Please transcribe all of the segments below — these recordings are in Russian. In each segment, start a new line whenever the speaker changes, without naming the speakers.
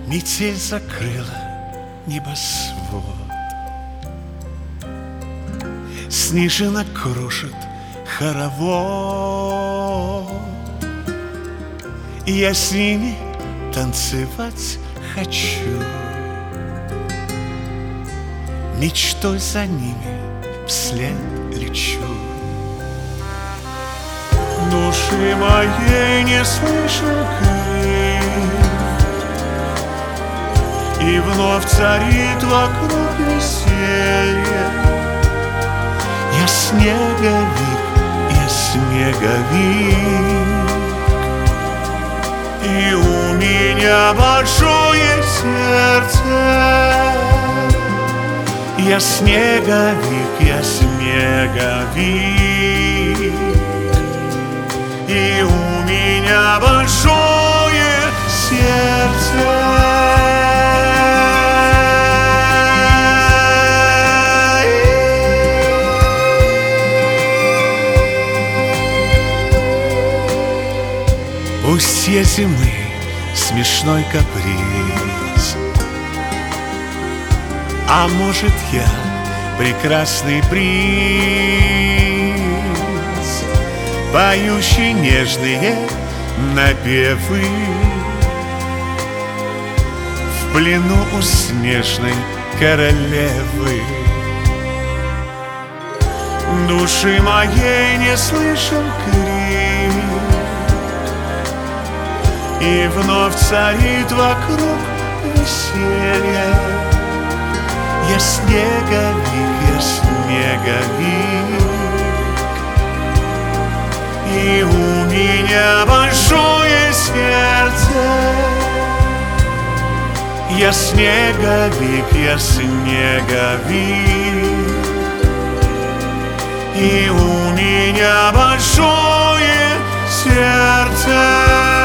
Метель закрыла небосвод, снежинок кружит хоровод, и я с ними танцевать хочу, мечтой за ними вслед лечу. Души моей не слышен крик, и вновь царит вокруг веселье. Я снеговик, я снеговик, и у меня большое сердце. Я снеговик, я снеговик, и у меня большое сердце. Устье зимы смешной каприз, а может, я прекрасный принц, поющий нежные напевы в плену у снежной королевы. Души моей не слышен крик, и вновь царит вокруг веселье. Я снеговик, я снеговик, и у меня большое сердце. Я снеговик, я снеговик, и у меня большое сердце.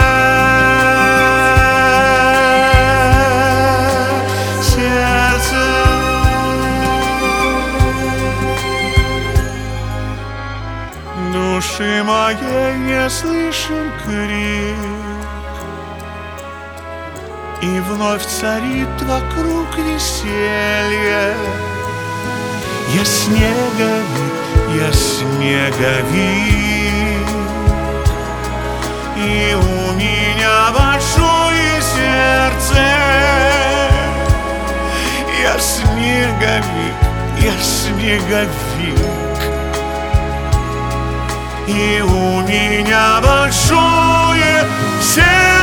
Души моей не слышен крик, и вновь царит вокруг веселье. Я снеговик, я снеговик, и у меня большое сердце. Я снеговик, я снеговик, и у меня большое сердце.